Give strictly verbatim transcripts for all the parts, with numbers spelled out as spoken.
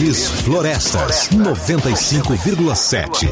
Verdes Florestas, noventa e cinco vírgula sete.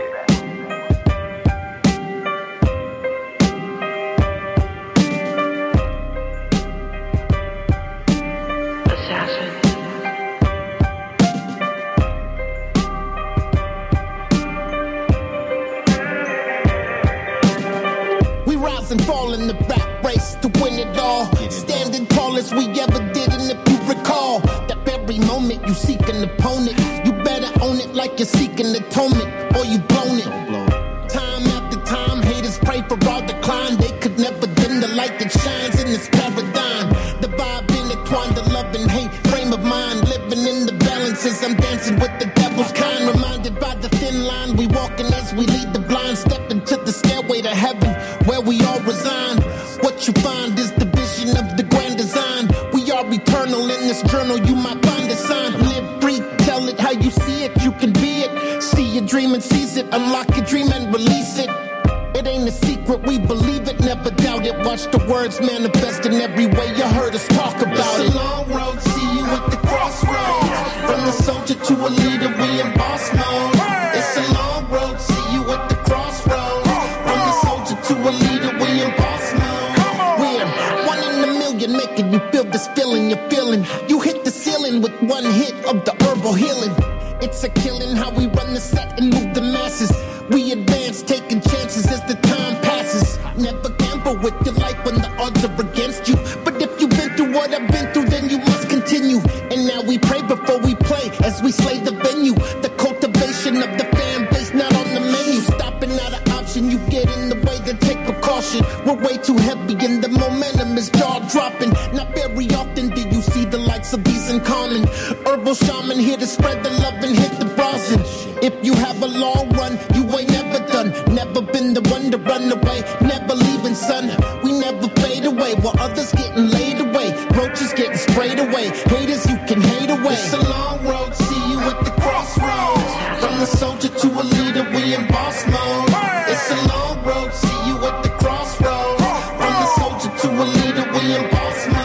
We rise and fall in the rap race to win it all. Standing tall as we ever did, and if you recall, that very moment you seek an opponent, you better own it like you're seeking atonement, or you blown it. Time after time, haters pray for our decline. They could never dim the light that shines in this paradigm. The vibe intertwined, the love and hate frame of mind, living in the balances. I'm dancing with the devil's kind, reminded by the thin line we walking as we lead the blind, step into the stairway to heaven where we all resign. What you find is the vision of the grand design. We are eternal in this journal, you might find a sign. Live free, tell it how you see it, you can be it. See your dream and seize it, unlock your dream and release it. It ain't a secret, we believe it, never doubt it. Watch the words manifest in every way you heard us talk about it. It's a long road, see you at the crossroads. From the soldier to a leader, we in boss mode. It's a long road, see you at the crossroads. From the soldier to a leader, we in boss mode. We're one in a million, making you feel this feeling you're feeling. You hit the ceiling with one hit of the herbal healing. It's a killing how we run the set and move the masses. We advance, taking chances as the time passes. Never gamble with your life when the odds are against you. But if you've been through what I've been through, then you must continue. And now we pray before we play as we slay the venue. The cultivation of the fan base not on the menu. Stopping not an option, you get in the way, then take precaution. We're way too heavy and the momentum is jaw dropping. Not very often do you see the likes of these in common. Herbal shaman here to spread the love and hit the rosin. If you have a long run, you ain't never done. Never been the one to run away, never leaving, son. We never fade away while others getting laid away. Roaches getting sprayed away. Haters, you can hate away. It's a long road, see you at the crossroads. From the soldier to a leader, we in boss mode. It's a long road, see you at the crossroads. From the soldier to a leader, we in boss mode.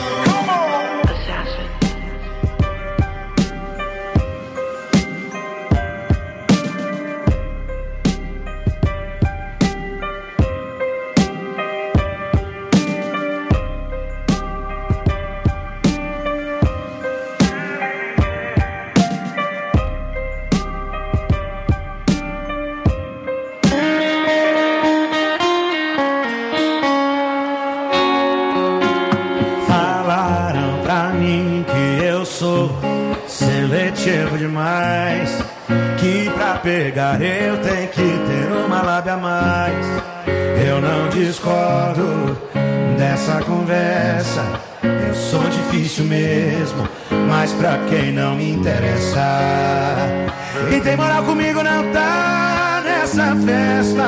Seletivo demais, que pra pegar eu tenho que ter uma lábia a mais. Eu não discordo dessa conversa, eu sou difícil mesmo, mas pra quem não me interessa. Quem tem moral comigo não tá nessa festa.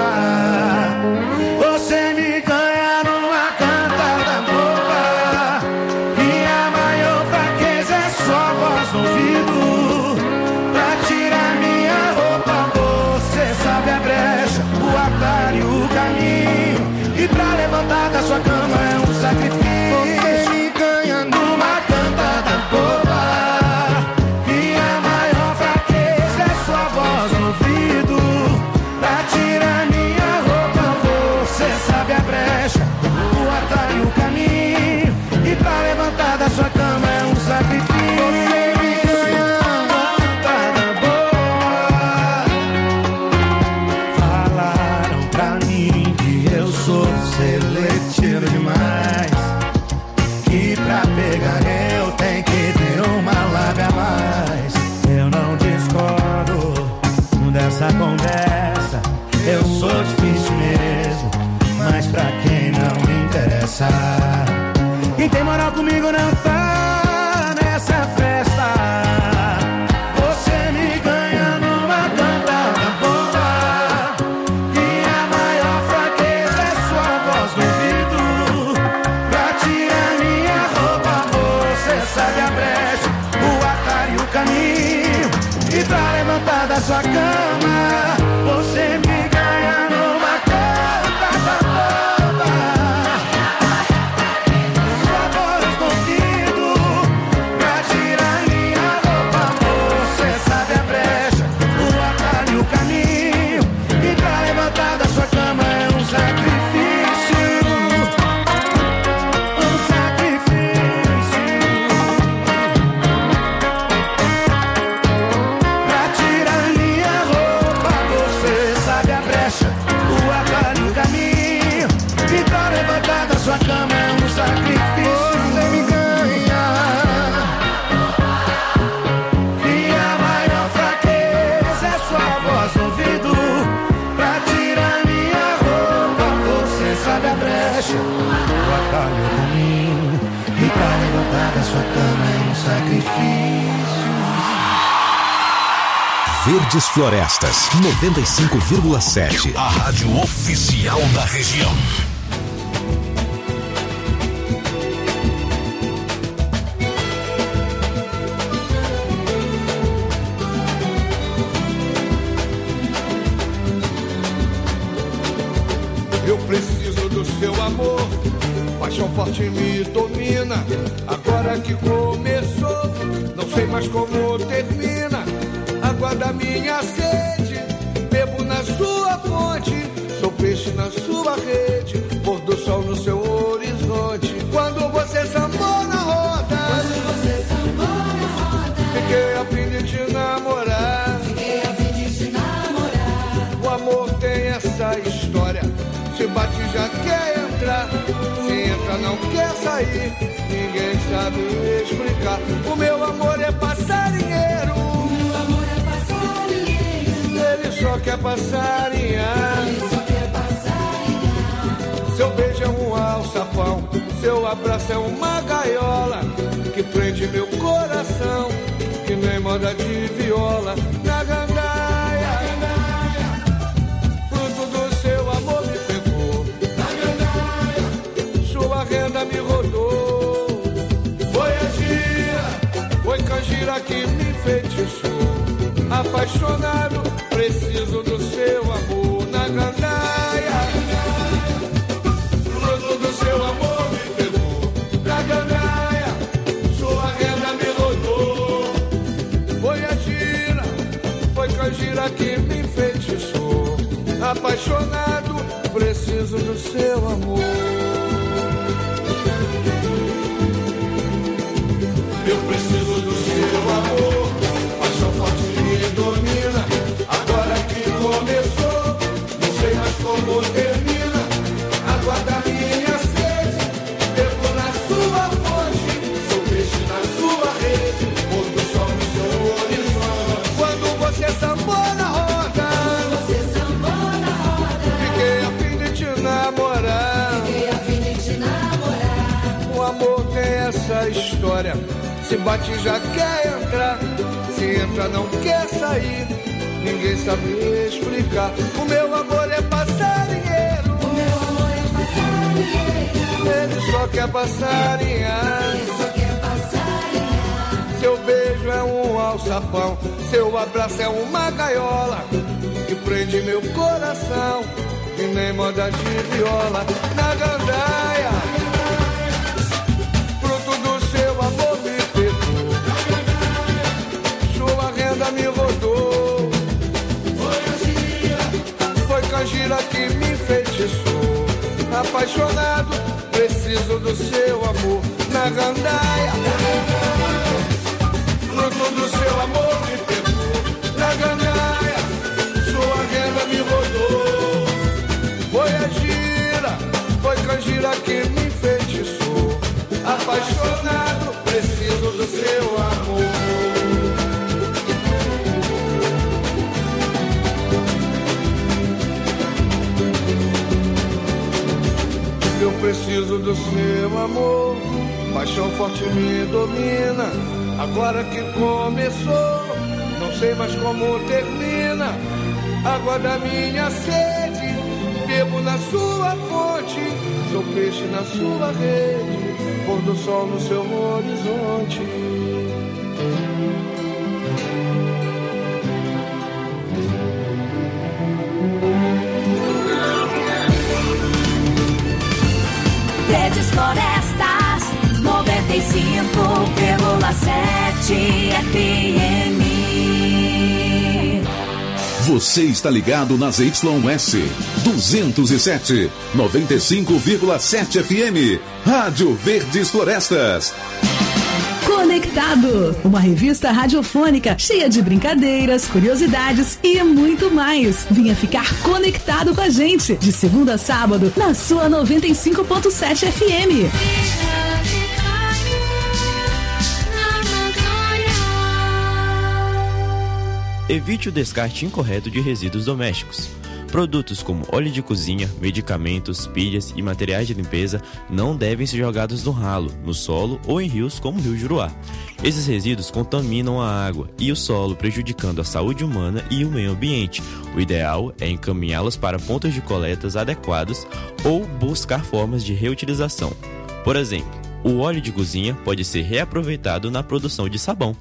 Você me ganha numa cantada boba, minha maior fraqueza é só voz no ouvido. Pra tirar minha roupa você sabe a brecha, o atalho, o caminho. E pra levantar da sua cama é um sacrifício. Você me ganha numa cantada boba, minha maior fraqueza é sua voz no ouvido. Pra tirar minha roupa você sabe a brecha, o atalho, o caminho. E pra levantar da sua cama é um sacrifício. Você me ganha numa cantada boa. Falaram pra mim que eu sou seletivo demais, que pra pegar eu tenho que ter uma lábia a mais. Eu não discordo dessa conversa, eu sou difícil mesmo, mas pra quem não me interessa. Quem tem moral comigo não tá nessa festa. Você me ganha numa cantada boa, minha maior fraqueza é sua voz no ouvido. Pra tirar minha roupa você sabe a brecha, o atalho, o caminho. E pra levantar da sua cama você me ganha numa cantada boba. Sua voz no ouvido, pra tirar minha roupa você Verdes Florestas, noventa e cinco vírgula sete. A rádio oficial da região. Eu preciso do seu amor, paixão forte me domina. Agora que começou, não sei mais como termina. Água da minha sede, bebo na sua fonte. Sou peixe na sua rede, pôr do sol no seu horizonte. Quando você sambou na roda, quando você sambou na roda, fiquei a fim de te namorar. Fiquei a fim de te namorar. O amor tem essa história, se bate já quer entrar, se entra não quer sair, ninguém sabe explicar. O meu amor é passarinheiro, o meu amor é passarinheiro, ele só quer passarinhar, ele só quer passarinhar. Seu beijo é um alçapão, seu abraço é uma gaiola, que prende meu coração, que nem moda de viola. Na gandaia, fruto do seu amor me pegou, sua renda me rodou. Foi a gira, foi canjira que me enfeitiçou. Apaixonado, preciso do seu amor. Na gandaia, fruto do seu amor me pegou. Na gandaia, sua renda me rodou. Foi a gira, foi canjira que me enfeitiçou. Apaixonado, preciso do seu amor. Eu preciso do seu amor, paixão forte me domina. Agora que começou, não sei mais como termina. Água da minha sede, bebo na sua fonte. Sou peixe na sua rede, pôr do sol no seu horizonte. Quando você sambou na roda, quando você sambou na roda, fiquei a fim de te namorar. Fiquei a fim de te namorar. O amor tem essa história, se bate já quer entrar, se entra não quer sair, ninguém sabe explicar. O meu amor é passarinheiro, o meu amor é passarinheiro, ele só quer passarinhar, ele só quer passarinhar. Seu beijo é um alçapão, seu abraço é uma gaiola, que prende meu coração, que nem moda de viola. Na gandaia, fruto do seu amor me pegou, sua renda me rodou. Foi a gira, foi canjira que me enfeitiçou. Apaixonado, preciso do seu amor. Na gandaia, fruto do seu amor me pegou. Na gandaia, sua renda me rodou. Foi a gira, foi canjira que me enfeitiçou. Apaixonado, preciso do seu amor. Eu preciso do seu amor, paixão forte me domina. Agora que começou, não sei mais como termina. Água da minha sede, bebo na sua fonte. Sou peixe na sua rede, pôr do sol no seu horizonte. Verdes Florestas, noventa e cinco vírgula sete F M. Você está ligado nas Y S duzentos e sete, noventa e cinco vírgula sete F M. Rádio Verdes Florestas. Conectado, uma revista radiofônica cheia de brincadeiras, curiosidades e muito mais. Venha ficar conectado com a gente de segunda a sábado na sua noventa e cinco ponto sete F M. Evite o descarte incorreto de resíduos domésticos. Produtos como óleo de cozinha, medicamentos, pilhas e materiais de limpeza não devem ser jogados no ralo, no solo ou em rios como o Rio Juruá. Esses resíduos contaminam a água e o solo, prejudicando a saúde humana e o meio ambiente. O ideal é encaminhá-los para pontos de coletas adequados ou buscar formas de reutilização. Por exemplo, o óleo de cozinha pode ser reaproveitado na produção de sabão.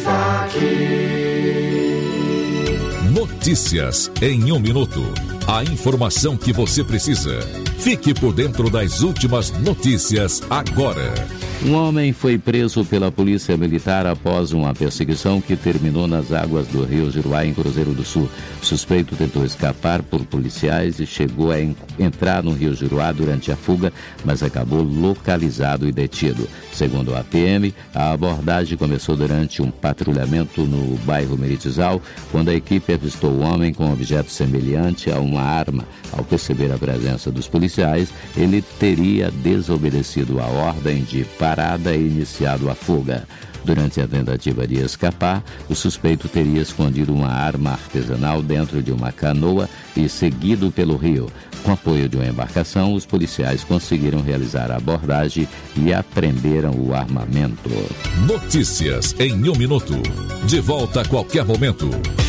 Notícias em um minuto. A informação que você precisa. Fique por dentro das últimas notícias agora. Um homem foi preso pela polícia militar após uma perseguição que terminou nas águas do Rio Juruá, em Cruzeiro do Sul. O suspeito tentou escapar por policiais e chegou a en- entrar no Rio Juruá durante a fuga, mas acabou localizado e detido. Segundo a P M, a abordagem começou durante um patrulhamento no bairro Meritizal, quando a equipe avistou o homem com um objeto semelhante a uma arma. Ao perceber a presença dos policiais, ele teria desobedecido a ordem de parada e iniciado a fuga. Durante a tentativa de escapar, o suspeito teria escondido uma arma artesanal dentro de uma canoa e seguido pelo rio. Com apoio de uma embarcação, os policiais conseguiram realizar a abordagem e apreenderam o armamento. Notícias em um minuto. De volta a qualquer momento.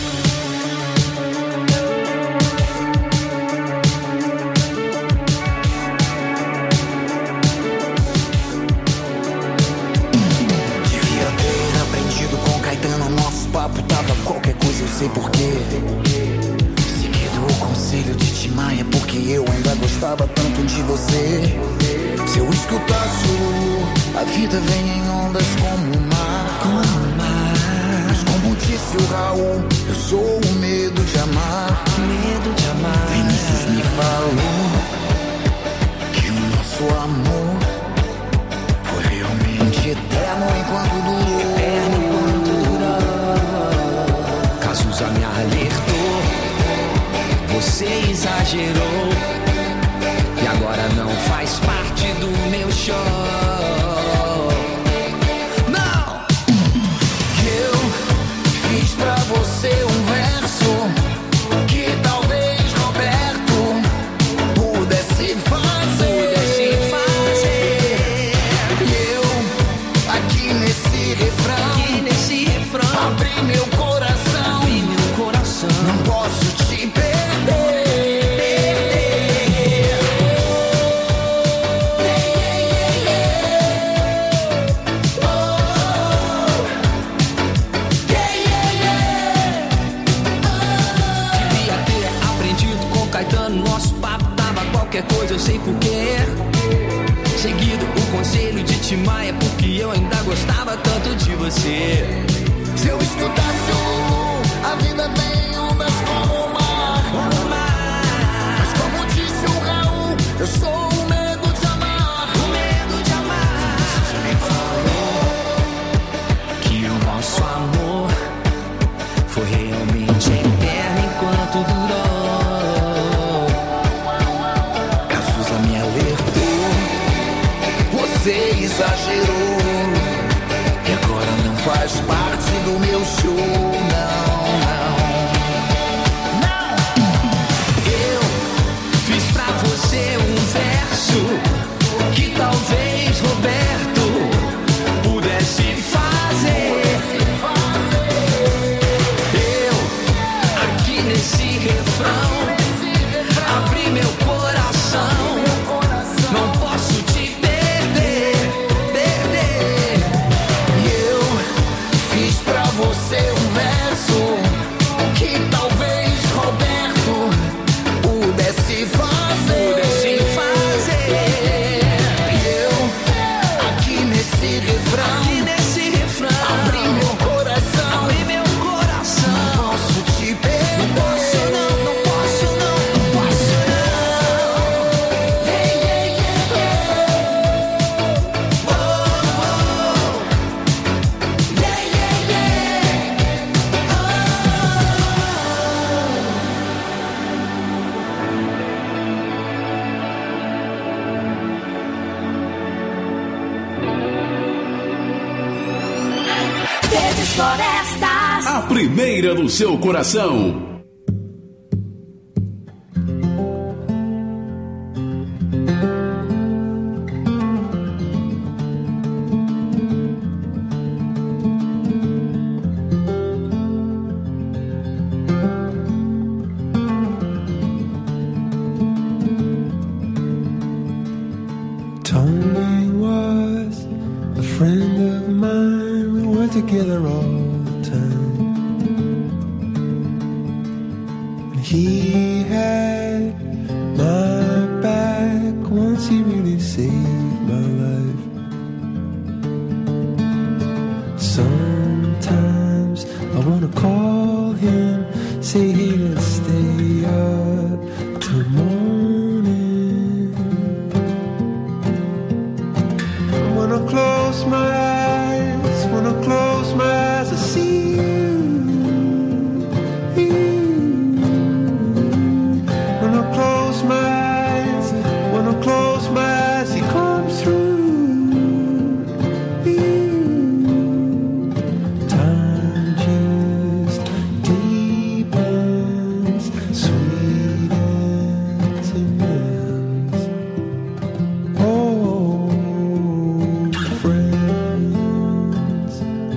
Sei porquê. Seguido o conselho de Tim Maia, porque eu ainda gostava tanto de você. Se eu escutasse o a vida vem em ondas como o mar, como o mar. Mas como disse o Raul, eu sou o medo de amar, medo de amar. Vinícius me falou que o nosso amor foi realmente eterno enquanto durou. Eterno enquanto durou. Cazuza me alertou, você exagerou e agora não faz parte do meu show. Não! Eu fiz pra você um verso que talvez Roberto pudesse fazer. Pudesse fazer. E eu, aqui nesse refrão, aqui nesse refrão, abri meu coração. Não posso te perder. Devia ter aprendido com Caetano, nosso papo tava qualquer coisa, eu sei porquê. Seguido o conselho de Tim Maia, porque eu ainda gostava tanto de você. Se eu escutasse o a vida vem ondas como o mar, como o mar. Mas como disse o Raul, eu sou o medo de amar, o medo de amar. Você me falou que o nosso amor foi realmente eterno enquanto durou. Cazuza me alertou, você exagerou e agora não faz parte do meu show. Que talvez Roberto pudesse fazer. Eu, aqui nesse refrão, abri meu coração. Não posso te perder, perder. E eu fiz pra você um verso que talvez Roberto pudesse fazer. Pudesse fazer. Aqui nesse refrão, abri meu coração, abri meu coração. Não posso te perder. Não posso não, não posso não, não posso não. Yeah, yeah, yeah. Oh, oh. Yeah, yeah, yeah. Verdes Florestas. A primeira do seu coração. together all the time. And he had my back once, he really saved my life. Sometimes I wanna call him, say hey, let's stay up till morning. When I close my eyes, when I close my eyes, I see you. When I close my eyes, when I close my eyes, he comes through. Time just deepens, sweetens and ends. Oh, friends.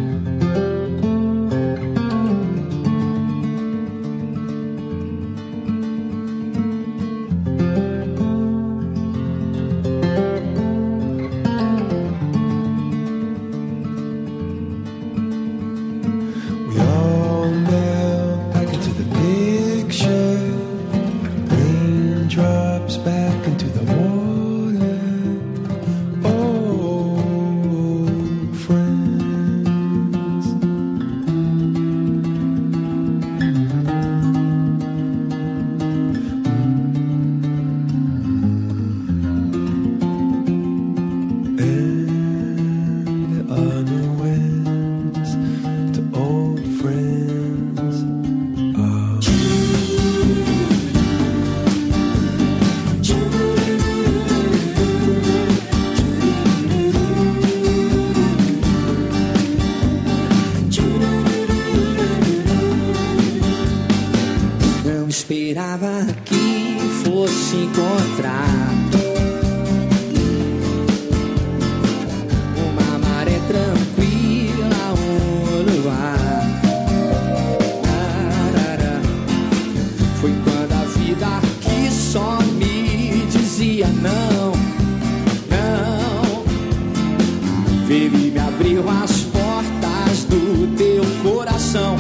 We all melt back into the picture, raindrops back into the water. Oh, friends. And there are no ends to old friends. Ah. Não esperava que fosse encontrar uma maré tranquila, um luar. Arara. Foi quando a vida aqui só me dizia não, não. Veio e me abriu as portas do teu coração.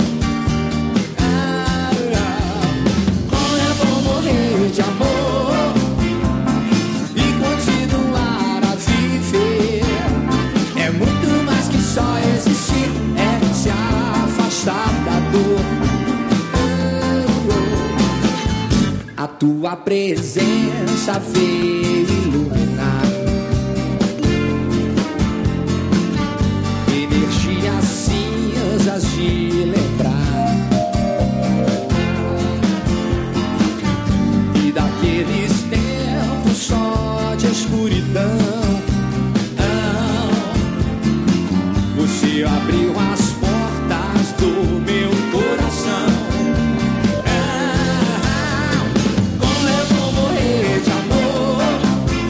De amor e continuar a viver é muito mais que só existir, é se afastar da dor. A tua presença veio iluminar energias cinzas de lembrar. Daqueles tempos só de escuridão, você abriu as portas do meu coração. Como é bom morrer de amor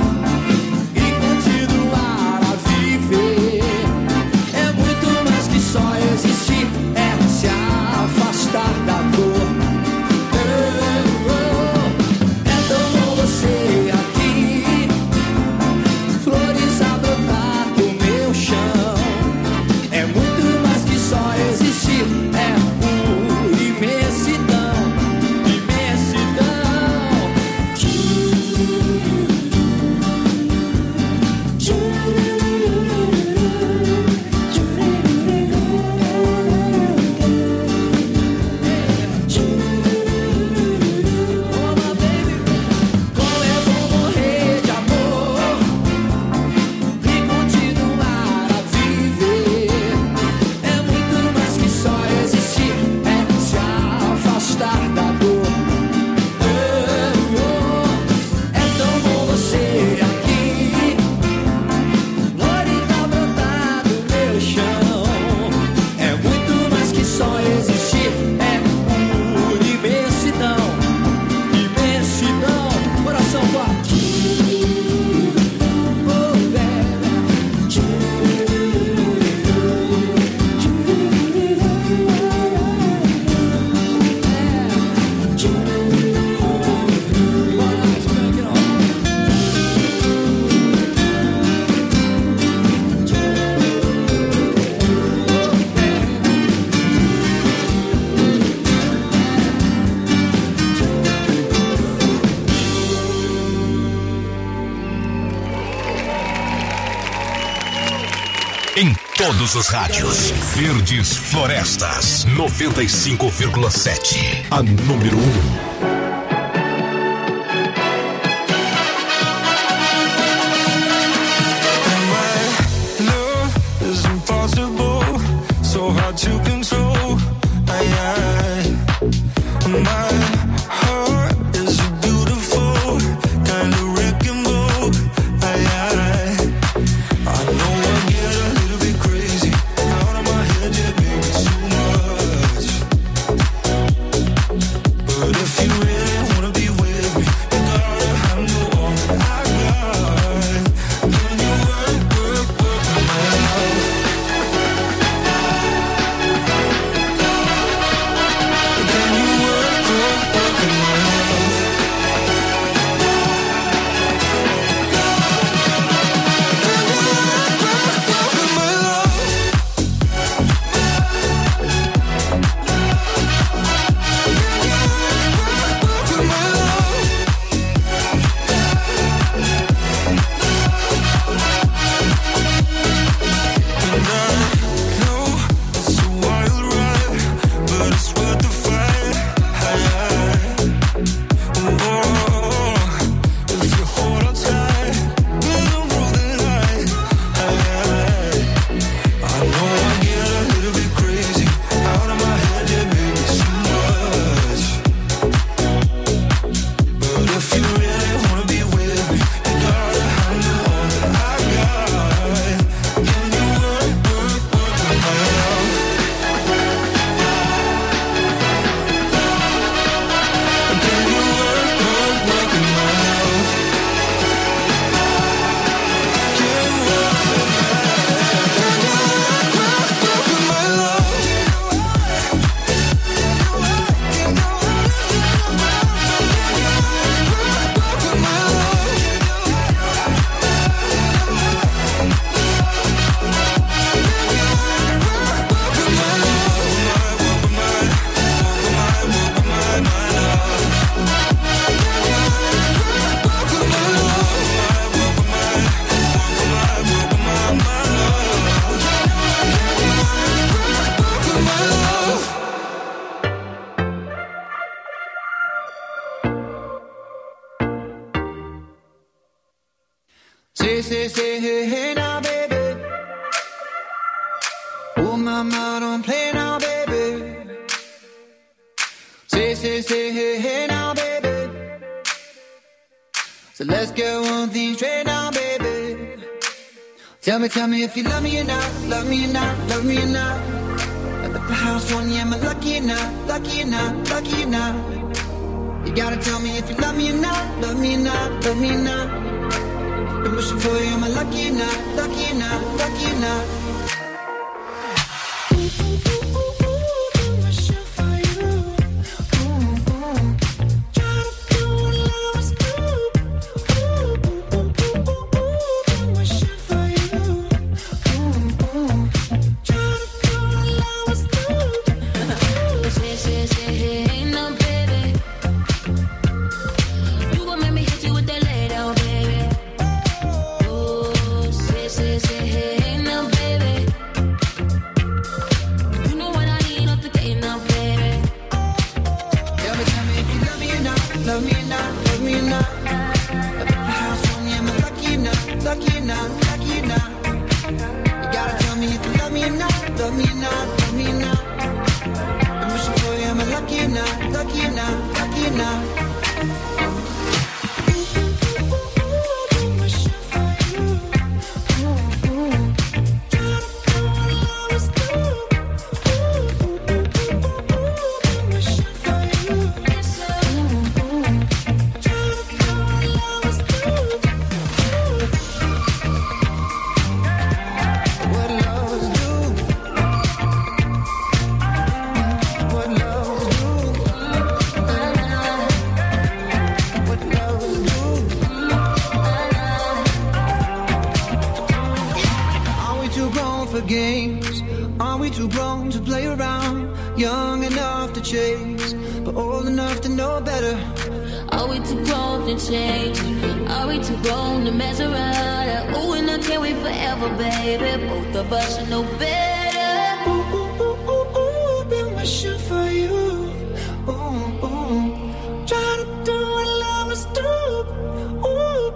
em todos os rádios. Verdes Florestas, noventa e cinco vírgula sete. A número um. To control, I, I, my heart is a beautiful kind of wrecking ball. I, I, I know I get a little bit crazy out of my head, yeah, baby, too much. But if you really wanna be with me, you gotta handle all that I got. Can you work, work, work my love? Say, say, say, hey, hey now, baby. Oh, mama, don't play now, baby. Say, say, say, hey, hey now, baby. So let's get one thing straight now, baby. Tell me, tell me if you love me or not, love me or not, love me or not. At the house on you, am I lucky or not, lucky or not, lucky or not? You gotta tell me if you love me or not, love me or not, love me or not. Been wishing for you, am I lucky or not, lucky or not, lucky or not? Are we too grown to mess around? Oh, and I can't wait forever, baby. Both of us should know better. Ooh, ooh, ooh, ooh, ooh, been wishing for you. Ooh, ooh. Try to do what love is do. Ooh.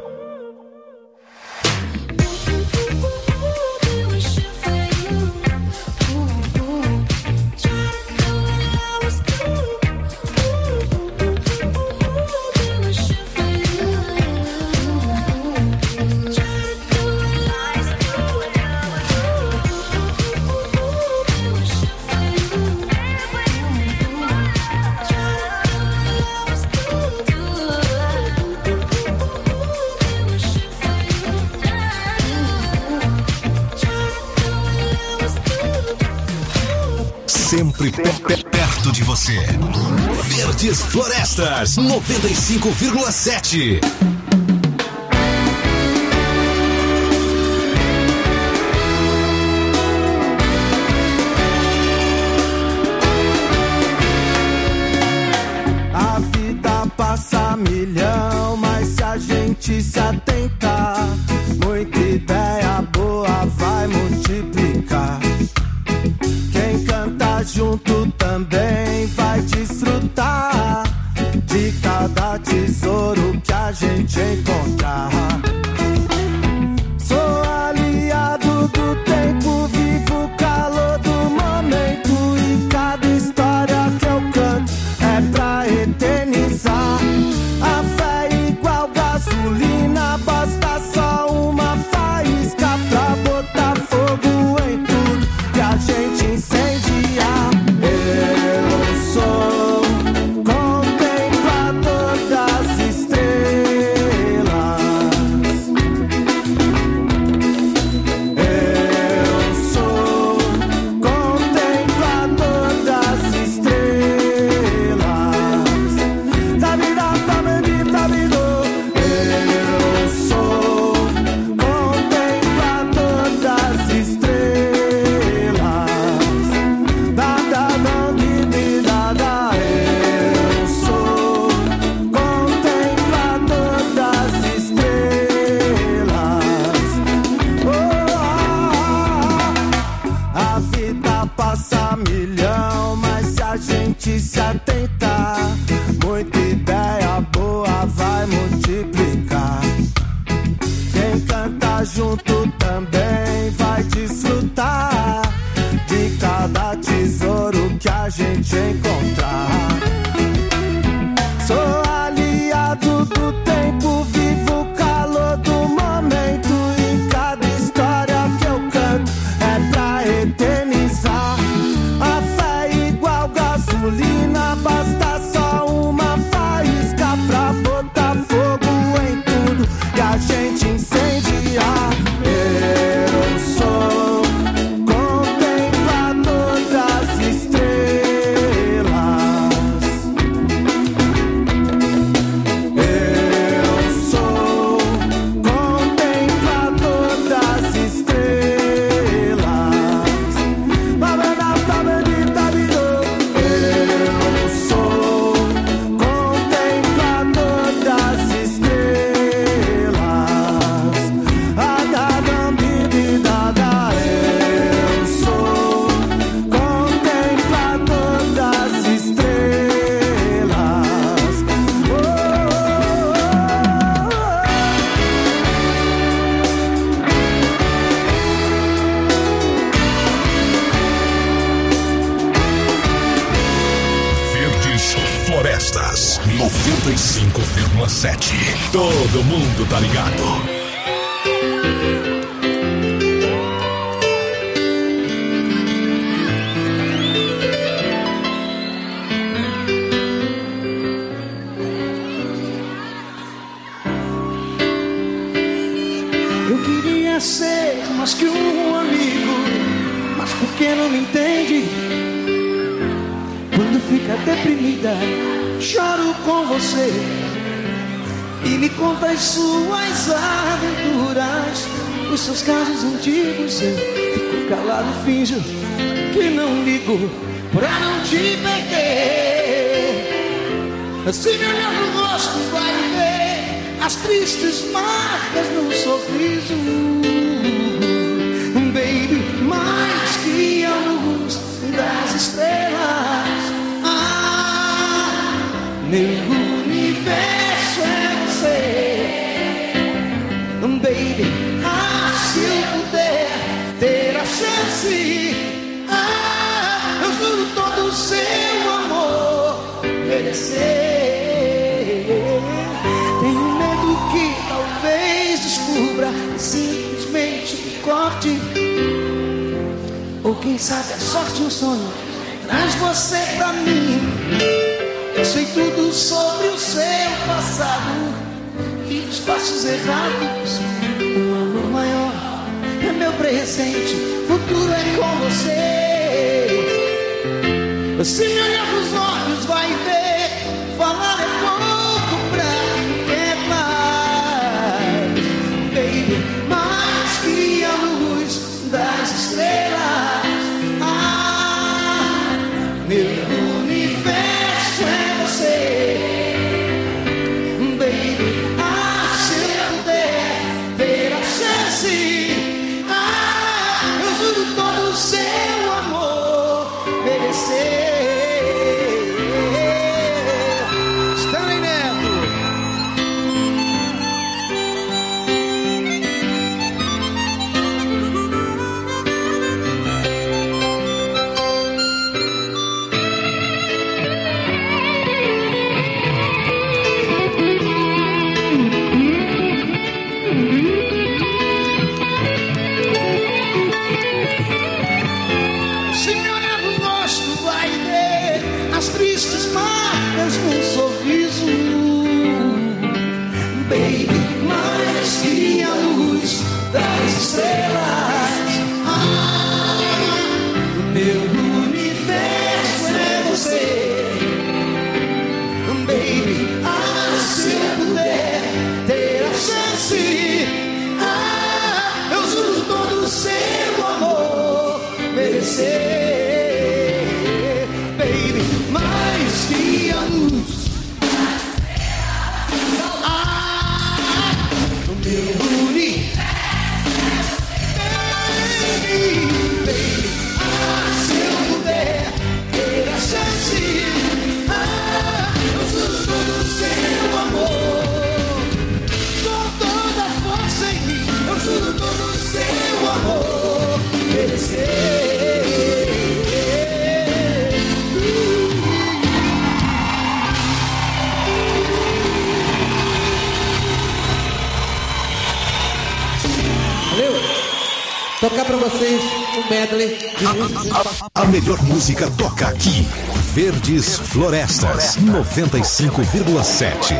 Sempre pe- pe- perto de você. Verdes Florestas noventa e cinco vírgula sete. A vida passa milhão, mas se a gente se atentar, muita ideia boa vai multiplicar. Quem canta junto também vai desfrutar de cada tesouro que a gente encontrar. Sou aliado do tempo, vivo o calor do momento, e cada história que eu canto é pra eternizar. A fé é igual gasolina, basta só uma faísca pra botar fogo em tudo que a gente incendiar. Eu sou contemplador das estrelas. Eu sou contemplador das estrelas. Da vida, da bendita vida. Eu sou contemplador das estrelas. Da da da di, di, da da. Eu sou contemplador das estrelas. Oh, ah, ah. A vida passa milhão, mas se a gente se atentar, muita ideia boa vai multiplicar. Quem canta junto também vai desfrutar de cada tesouro que a gente encontrar. Sou aliado do tempo, vivo o calor do momento, e cada história que eu canto é pra eternizar. A fé é igual gasolina, basta só uma faísca pra botar fogo em tudo que a gente incendiar. Eu sou contemplador das estrelas. Eu sou contemplador das estrelas. Babada, babadita, bidô. Eu sou contemplador das estrelas. Adadam, bididada. Eu sou contemplador das estrelas. Oh, oh, Verdes Florestas noventa e cinco vírgula sete. Todo mundo tá ligado. eu queria ser mais que um amigo, mas por que não me entende? Quando fica deprimida, choro com você e me conta as suas aventuras, os seus casos antigos. Eu fico calado, finjo que não ligo pra não te perder. Se me olhar no rosto vai ver as tristes marcas no sorriso. baby, mais que a luz das estrelas. Ah, meu universo é você, baby. Ah, se eu puder ter a chance, ah, eu juro todo o seu amor merecer. Tenho medo que talvez descubra e simplesmente me corte, ou quem sabe a sorte um sonho traz você pra mim. Eu sei tudo sobre o seu passado e os passos errados. O amor maior é meu presente, futuro é com você. Se me olhar nos olhos vai ver, falar é pouco pra quem quer mais, baby, mais que a luz das estrelas. Ah, meu universo é você, baby. Ah, se eu puder ter a chance, ah, eu juro todo o seu amor merecer. Stanley Neto. Se me olhar no rosto vai ver as tristes marcas num sorriso, baby, mais que a luz das estrelas. Ah, meu universo é você, baby. Ah, se eu puder ter a chance, ah, eu juro todo o seu amor merecer. Baby, mais que a luz. Ah, no meu universo. Baby, baby, ah, se eu puder ter a chance, ah, eu juro todo o seu amor. Com toda a força em mim, eu juro todo o seu amor merecer. Valeu? Tocar pra vocês um medley de A melhor música toca aqui. Verdes Florestas, noventa e cinco vírgula sete.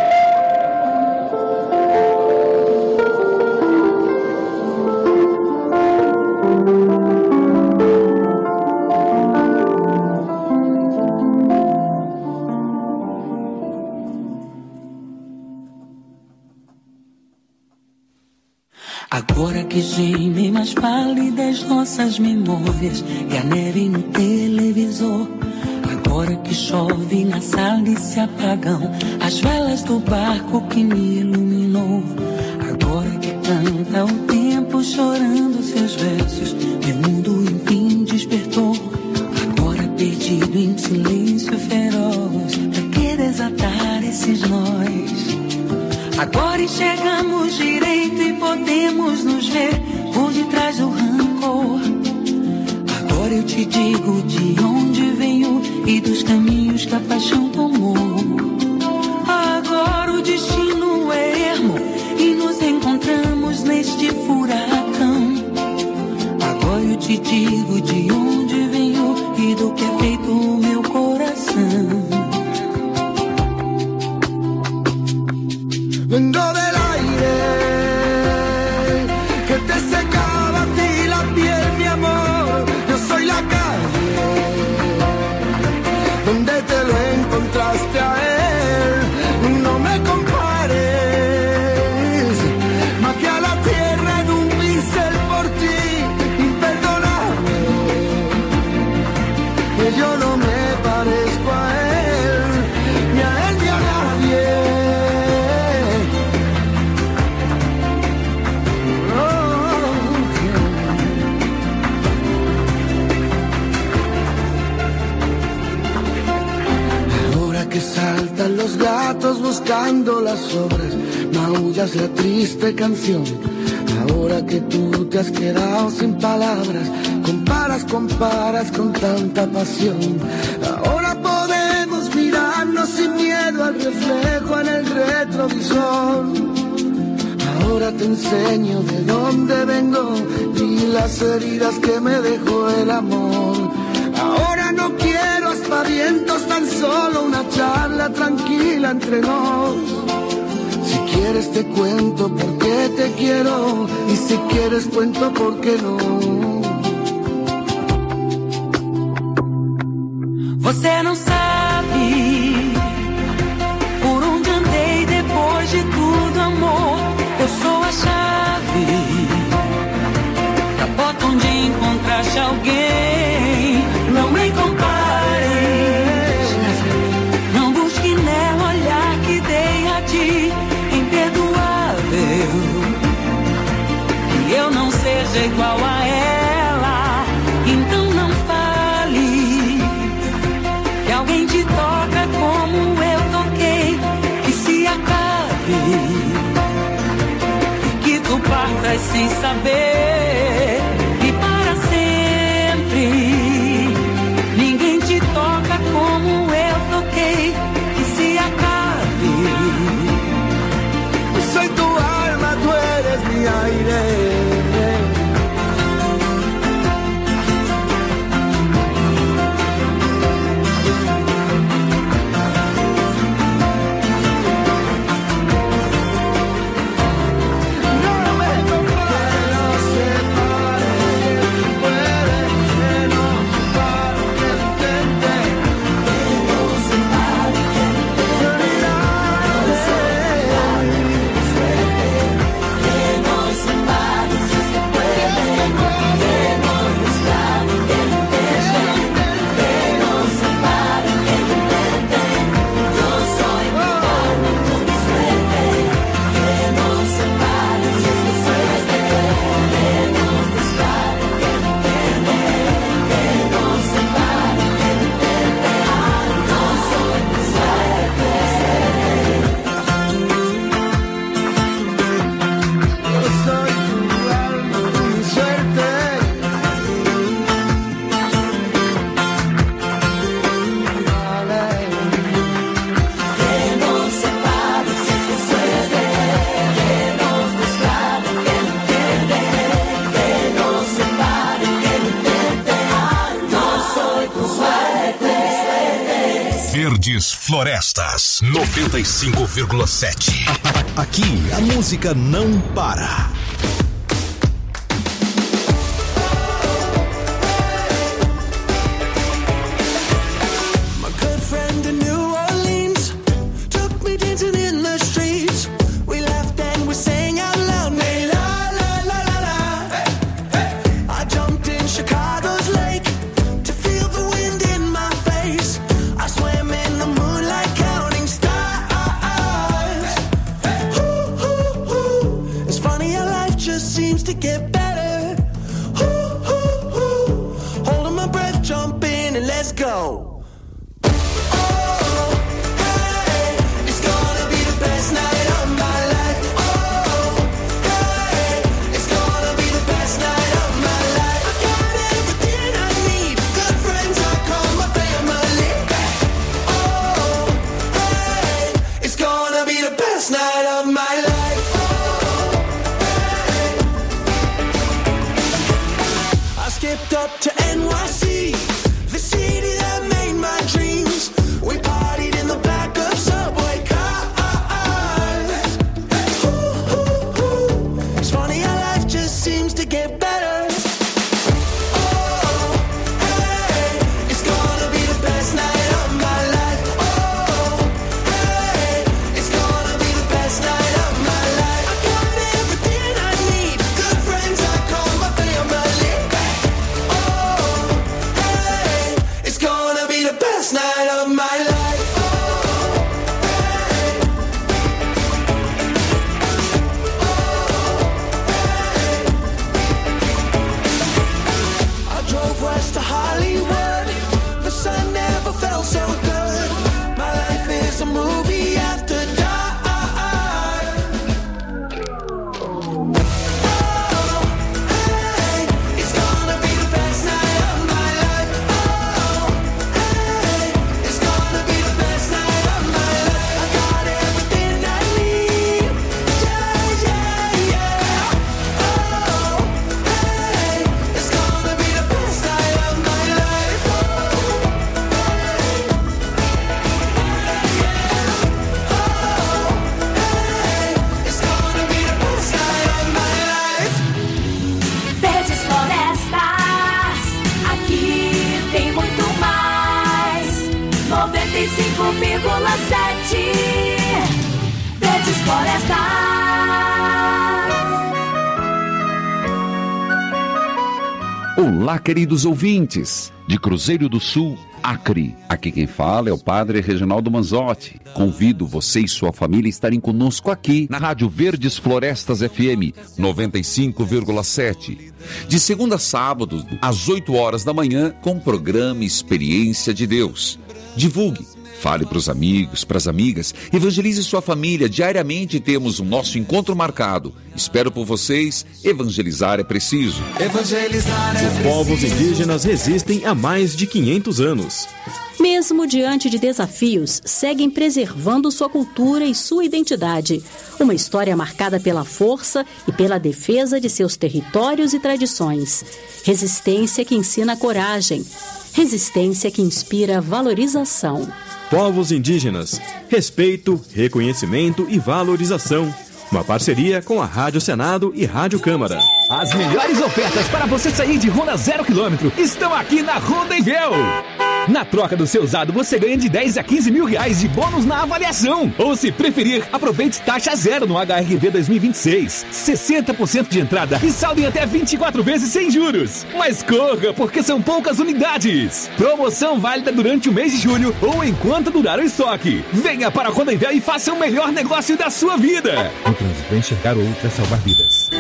Agora que gemem mais pálidas nossas memórias e a neve no televisor. Agora que chove na sala e se apagam as velas do barco que me iluminou. Agora que canta o tempo chorando seus versos, meu mundo enfim despertou. Agora perdido em silêncio feroz, pra que desatar esses nós? Agora enxergamos direito e podemos nos ver por detrás do rancor. Agora eu te digo de onde venho e dos caminhos que a paixão tomou. Agora o destino é ermo e nos encontramos neste furacão. Agora eu te digo de onde venho e do que é feito o meu coração. Vengo del aire que te secaba a ti la piel, mi amor. Yo soy la calle donde te lo encontraste a él. No me compares, maté a la tierra en un pincel por ti. Imperdonable, que yo no me parezco a él, ni a él ni a nadie. buscando las obras, maullas la triste canción. Ahora que tú te has quedado sin palabras, comparas, comparas con tanta pasión. Ahora podemos mirarnos sin miedo al reflejo en el retrovisor. Ahora te enseño de dónde vengo y las heridas que me dejó el amor. Ahora no quiero aspavientos, tan solo una charla tranquila entre nos. Si quieres te cuento por qué te quiero, y si quieres cuento por qué no. Você não sabe por onde andei depois de tudo, amor. Eu sou a chave da porta onde encontraste alguém. Não me compares, não busque nela olhar que dei a ti, imperdoável. Que eu não seja igual a ela, então não fale que alguém te toca como eu toquei, que se acabe e que tu partas sem saber, e para sempre ninguém te toca como eu toquei, que se acabe. Soy tu alma, tú eres mi aire. Verdes Florestas, noventa e cinco vírgula sete. Aqui a música não para. Oh Olá, queridos ouvintes, de Cruzeiro do Sul, Acre. Aqui quem fala é o Padre Reginaldo Manzotti. Convido você e sua família a estarem conosco aqui na Rádio Verdes Florestas F M noventa e cinco vírgula sete. De segunda a sábado, às oito horas da manhã, com o programa Experiência de Deus. Divulgue. Fale para os amigos, para as amigas, evangelize sua família. Diariamente temos o nosso encontro marcado. Espero por vocês. Evangelizar é preciso. Evangelizar é preciso. Os povos indígenas resistem há mais de quinhentos anos. Mesmo diante de desafios, seguem preservando sua cultura e sua identidade. Uma história marcada pela força e pela defesa de seus territórios e tradições. Resistência que ensina coragem. Resistência que inspira valorização. Povos indígenas, respeito, reconhecimento e valorização. Uma parceria com a Rádio Senado e Rádio Câmara. As melhores ofertas para você sair de Honda zero quilômetro estão aqui na Honda Envel. Na troca do seu usado, você ganha de dez a quinze mil reais de bônus na avaliação. Ou, se preferir, aproveite taxa zero no H R V dois mil e vinte e seis. sessenta por cento de entrada e saldo em até vinte e quatro vezes sem juros. Mas corra, porque são poucas unidades. Promoção válida durante o mês de julho ou enquanto durar o estoque. Venha para a Honda Envel e faça o melhor negócio da sua vida. O trânsito é enxergar o outro é salvar vidas.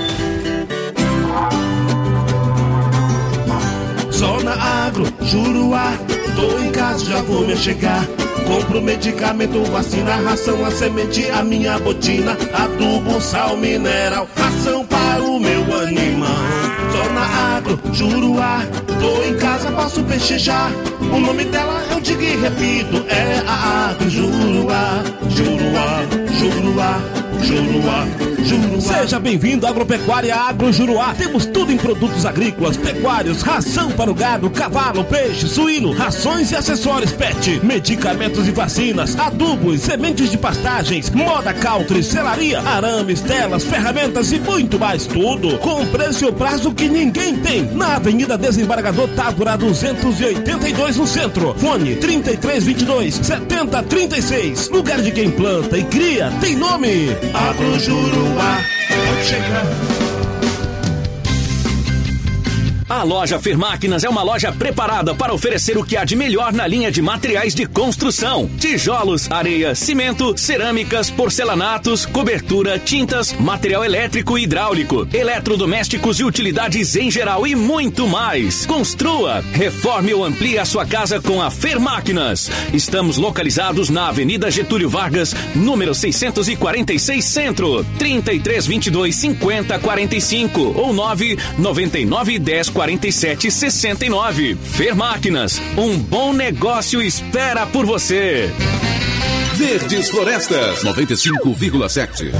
Zona Agro, Juruá, tô em casa, já vou me chegar. Compro medicamento, vacina, ração, a semente, a minha botina, adubo, sal mineral, ração para o meu animal. Zona Agro, Juruá, tô em casa, posso peixejar. O nome dela eu digo e repito, é a Agro Juruá, Juruá, Juruá, Juruá, Juruá. Seja bem-vindo à Agropecuária Agro Juruá. Temos tudo em produtos agrícolas, pecuários, ração para o gado, cavalo, peixe, suíno, rações e acessórios pet, medicamentos e vacinas, adubos, sementes de pastagens, moda country, selaria, arames, telas, ferramentas e muito mais. Tudo com preço e prazo que ninguém tem. Na Avenida Desembargador Távora duzentos e oitenta e dois no centro. Fone trinta e três, vinte e dois, setenta, trinta e seis. Lugar de quem planta e cria tem nome. Agro Juruá, pode chegar. A loja Fermáquinas é uma loja preparada para oferecer o que há de melhor na linha de materiais de construção: tijolos, areia, cimento, cerâmicas, porcelanatos, cobertura, tintas, material elétrico e hidráulico, eletrodomésticos e utilidades em geral e muito mais. Construa, reforme ou amplie a sua casa com a Fermáquinas. Estamos localizados na Avenida Getúlio Vargas, número seiscentos e quarenta e seis Centro, trinta e três, vinte e dois, cinquenta, quarenta e cinco ou nove noventa e nove, dez, quarenta e sete, sessenta e nove. Fermáquinas, um bom negócio espera por você. Verdes Florestas noventa e cinco vírgula sete.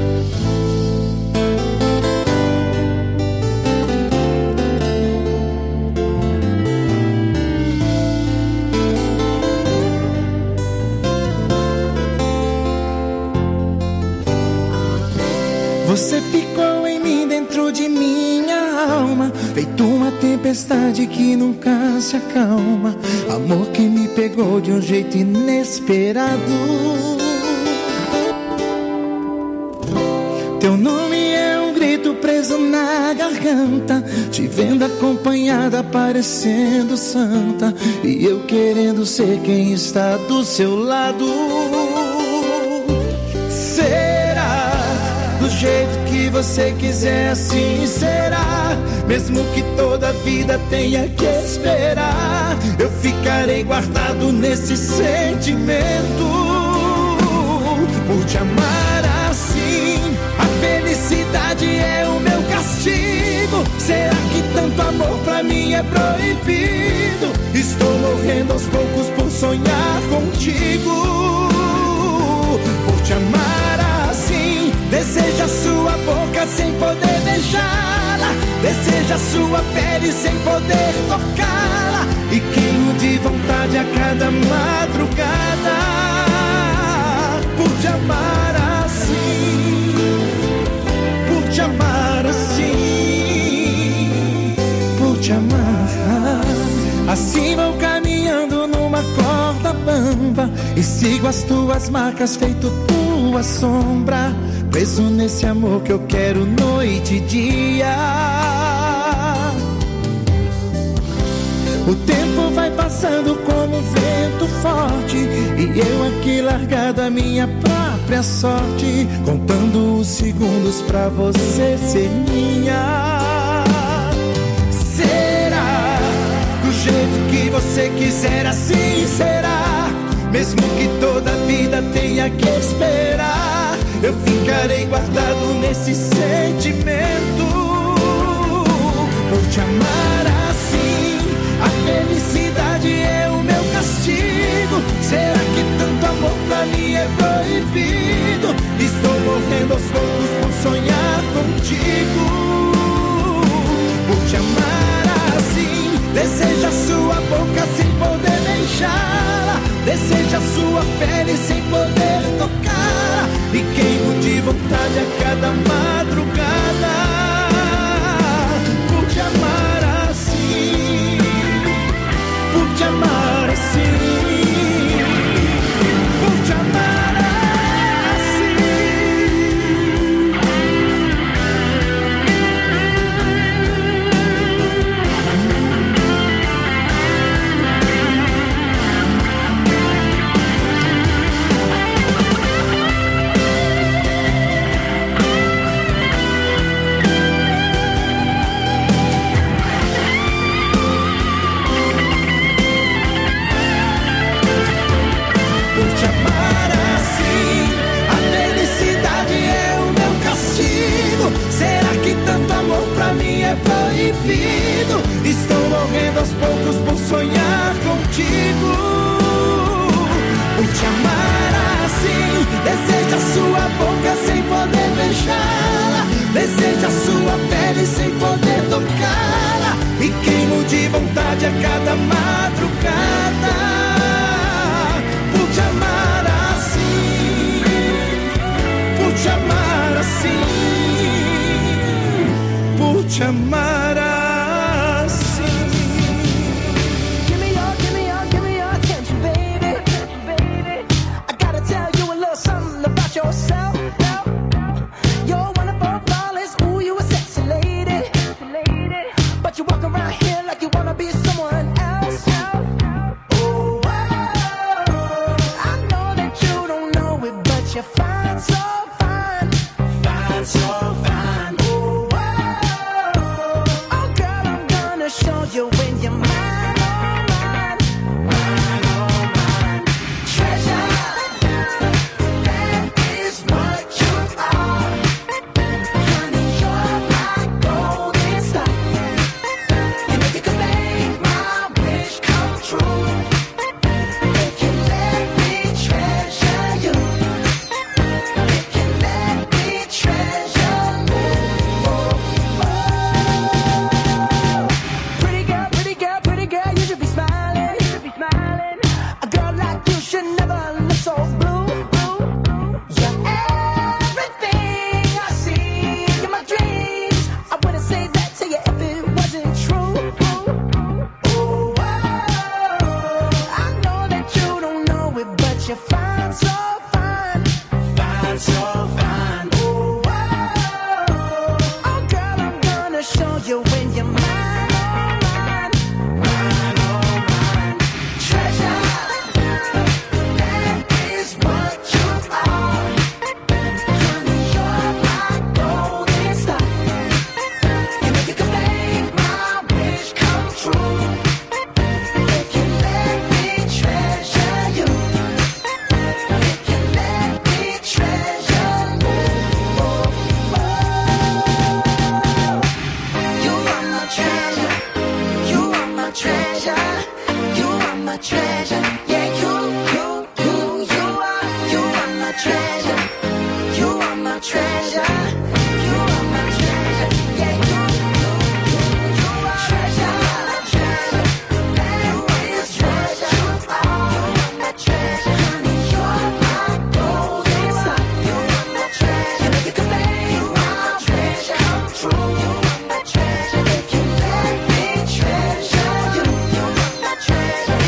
Você ficou em mim, dentro de minha alma, feito uma tempestade que nunca se acalma. Amor que me pegou de um jeito inesperado. Teu nome é um grito preso na garganta, te vendo acompanhada, parecendo santa, e eu querendo ser quem está do seu lado. Do jeito que você quiser, assim será. Mesmo que toda a vida tenha que esperar, eu ficarei guardado nesse sentimento. Por te amar assim, a felicidade é o meu castigo. Será que tanto amor pra mim é proibido? Estou morrendo aos poucos por sonhar contigo. Por te amar assim, deseja sua boca sem poder beijá-la, deseja sua pele sem poder tocá-la, e queimo de vontade a cada madrugada. Por te amar assim, por te amar assim, por te amar assim. Vou caminhando numa corda bamba e sigo as tuas marcas feito tua sombra, preso nesse amor que eu quero noite e dia. O tempo vai passando como vento forte, e eu aqui largado a minha própria sorte, contando os segundos pra você ser minha. Será do jeito que você quiser, assim será. Mesmo que toda a vida tenha que esperar, eu ficarei guardado nesse sentimento. Vou te amar assim, a felicidade é o meu castigo. Será que tanto amor pra mim é proibido? Estou morrendo aos poucos por sonhar contigo. Vou te amar assim, deseja sua boca sem poder beijá-la, deseja sua pele sem poder tocar, e queimo de vontade a cada madrugada. Por te amar assim, por te amar assim, por te amar assim. É proibido, estou morrendo aos poucos por sonhar contigo. Por te amar assim, deseja sua boca sem poder beijá-la, deseja sua pele sem poder tocá-la, e queimo de vontade a cada madrugada. Por te amar assim, por te amar assim, te amar assim. Give me your, give me your, give me your attention, baby. Baby, I gotta tell you a little something about yourself. You're wonderful, flawless, ooh, you a sexy lady. But you walk around here like you wanna be someone else. Oh, I know that you don't know it, but you're fine, so fine, fine, so fine. Show you when you're mine, oh mine, mine, oh mine. Treasure, that is what you are. Honey, you're my golden star. You know you can make my wish come true. If you let me treasure you, if you let me treasure you. You're fine, so fine, fine, so fine. Oh, oh, oh, girl, I'm gonna show you when you're mine, oh mine, mine, oh mine. Treasure, that is what you are. Honey, you're my golden star. You know you can make my wish come true. If you let me treasure you. Treasure, yeah, you, you, you, you are, you are my treasure, you are my treasure, you are my treasure, yeah, you, you, you, you are treasure, treasure, you is treasure, you are, you are my treasure, honey, you're my golden star, you are my treasure, you know you can make my treasure come true, you are my treasure, if you let me treasure you, you are my treasure.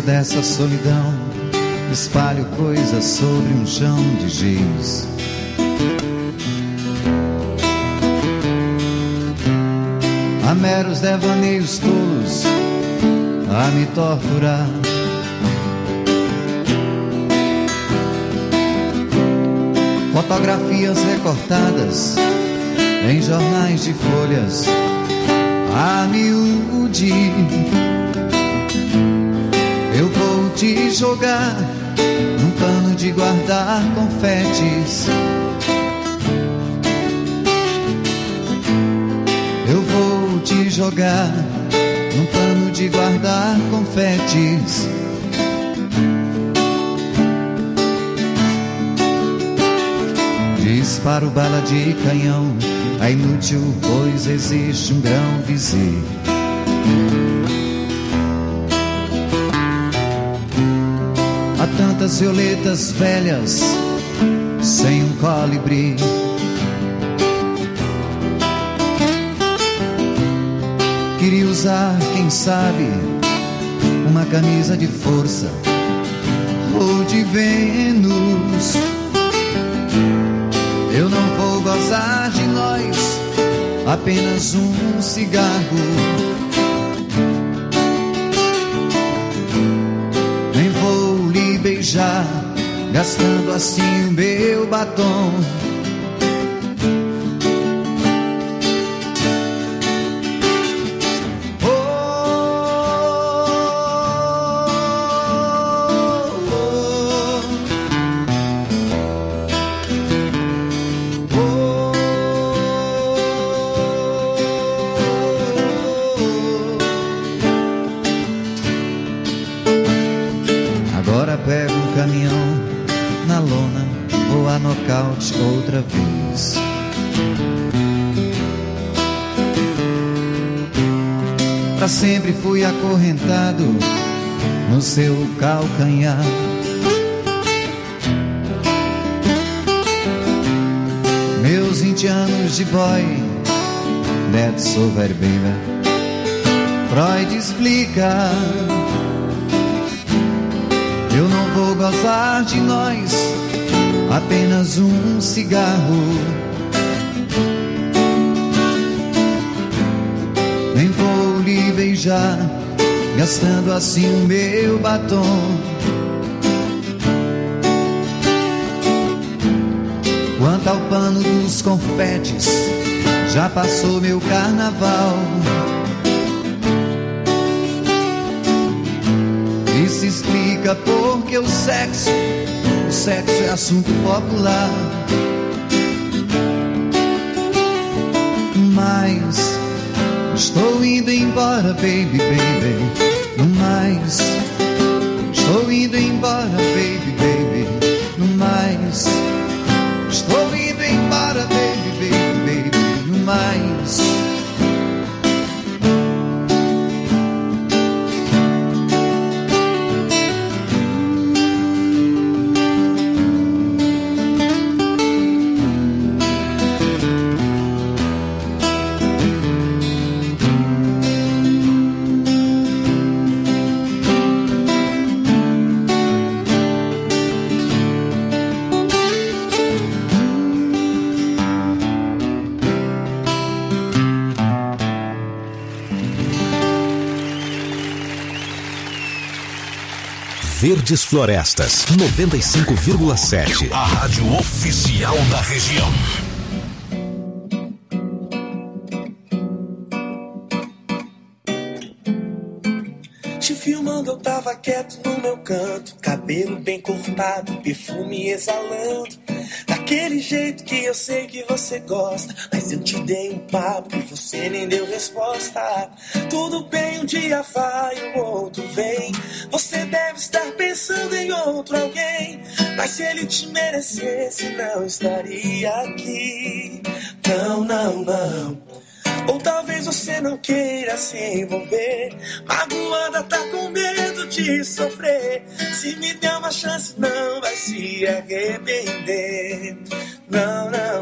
dessa solidão, espalho coisas sobre um chão de giz. Há meros devaneios tolos a me torturar. Fotografias recortadas em jornais de folhas a miúde. Eu vou te jogar num pano de guardar confetes. Eu vou te jogar num pano de guardar confetes. Disparo bala de canhão, é inútil, pois existe um grão vizir. Há tantas violetas velhas sem um colibri. Queria usar, quem sabe, uma camisa de força ou de Vênus. Eu não vou gozar de nós, apenas um cigarro. Nem vou lhe beijar, gastando assim o meu batom. Outra vez. Pra sempre fui acorrentado no seu calcanhar. Meus vinte anos de boy, that's over, baby. Freud explica. Eu não vou gozar de nós, apenas um cigarro. Nem vou lhe beijar, gastando assim o meu batom. Quanto ao pano dos confetes, já passou meu carnaval. Isso explica porque o sexo O sexo é assunto popular. Mas estou indo embora, baby, baby. No mais, estou indo embora, baby, baby. No mais, estou indo embora, baby, baby, baby. No mais. Verdes Florestas, noventa e cinco vírgula sete. A rádio oficial da região. Te filmando, eu tava quieto no meu canto, cabelo bem cortado, perfume exalando, daquele jeito que eu sei que você gosta. Mas eu te dei um papo e você nem deu resposta. Tudo bem, um dia vai, o outro vem. Você deve estar pensando em outro alguém, mas se ele te merecesse, não estaria aqui. Não, não, não. Ou talvez você não queira se envolver, magoada, tá com medo de sofrer. Se me der uma chance, não vai se arrepender. Não, não,